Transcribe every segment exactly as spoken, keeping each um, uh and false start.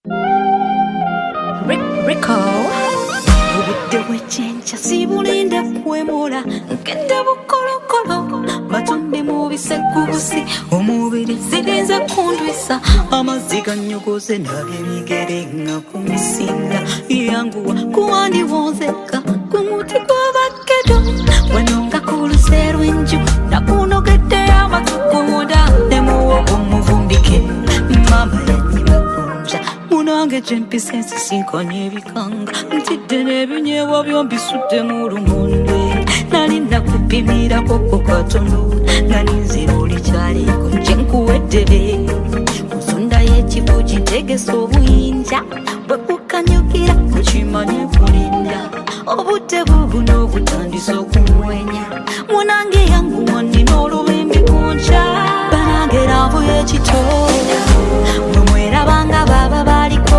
Rico Ubudde bw'ekyenkya sibulinde kwemola nkende bukolokolo batumbi mubise kubusi omubiri zirinze kundwisa amazzi ganyogoze nabye bigere nga kumisinga yanguwa kuwandi wonzeka kumuti gw'abakedo wenonga kuluse lw'enju nakunogedde amatukuwonda nemuwogo muvumbike mama yanyima kunja munange gyempisa ensi sinkanye ebikanga ntidde n'ebinyeebwa byombisudde mu lumonde nali nakupimirako ko katono nga ninzira olikyaliko kyenkuweddebe nsonda y'ekibu kintegesa obuyinja bwe kukanyukira kukimanye kulinda obudde bubuno obutandisa okumwenya munange yanguwa nina olubimbi kunca banange laavu y'ekitooda mwe mwerabanga baba baliko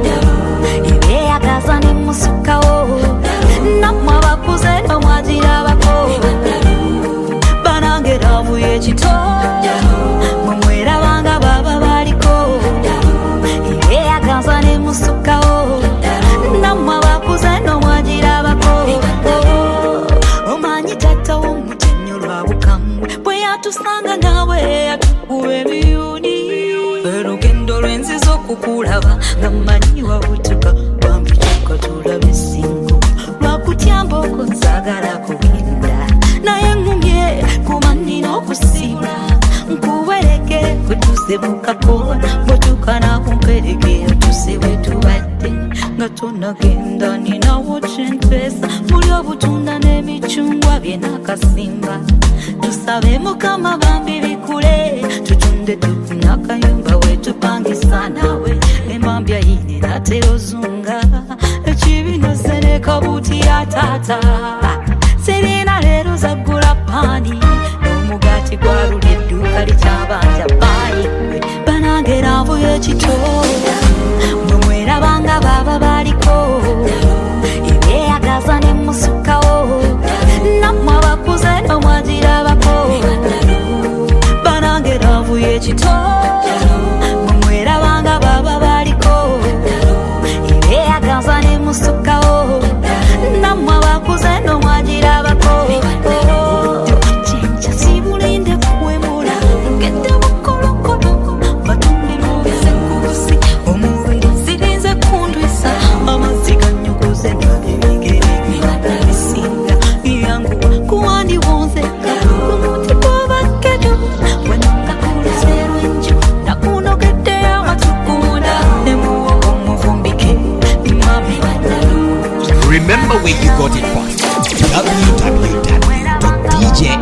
ebyeyagaza ne musukawo nammwe abakuze nomwagirabako banange laavu y'ekitooda mwe mwerabanga baba baliko ebyeyagaza ne musukawo nammwe abakuze nomwagirabako omanyi tattawo mutenyo lwa bukambwe bwe yatusanga nawe yatukuba emiyuni olugendo lwenziza okukulaba nga mmanyi wabutuka bambi kyokka tulabe singo lwakutyamba okonzagala kugenda naye ngumye kuba nnina okusiima nkuwereke bwetuze mukakona bwetukana kumpereke otuse bwetubadde nga tonagenda ninawo kyenteesa muli obutunda n'emicungwa byenakasimba tusabe mukama bambi bikule tutunde tukunakayumba wetupangisa nawe emambya yine naterozunga ekibino sereka buti ya tata serina leero zaggula paani n'omugati gwalula edduuka likyabanja bayiwe banange laavu y'ekitooda mwe mwerabanga baba baliko ebyeyagaza ne musukawo nammwe abakuze nomwagirabako banange laavu y'ekitooda mwe mwerabanga baba baliko ebyeyagaza ne musukawo nammwe abakuze nomwagirabako kyenkya sibulinde kuwemula ngedde bukolokolo batumbi mubise kubusi omubiri zirinze kundwisa amazzi ganyogoze nabibigere bibatabisinga yanguwa kuwandi wonzeka kumuti gw'abakedo wenonga kuluse lw'enju nakunogedde amatukunda nemuwogo muvumbike mami banaluja. Remember where you got it from. w w w dot d j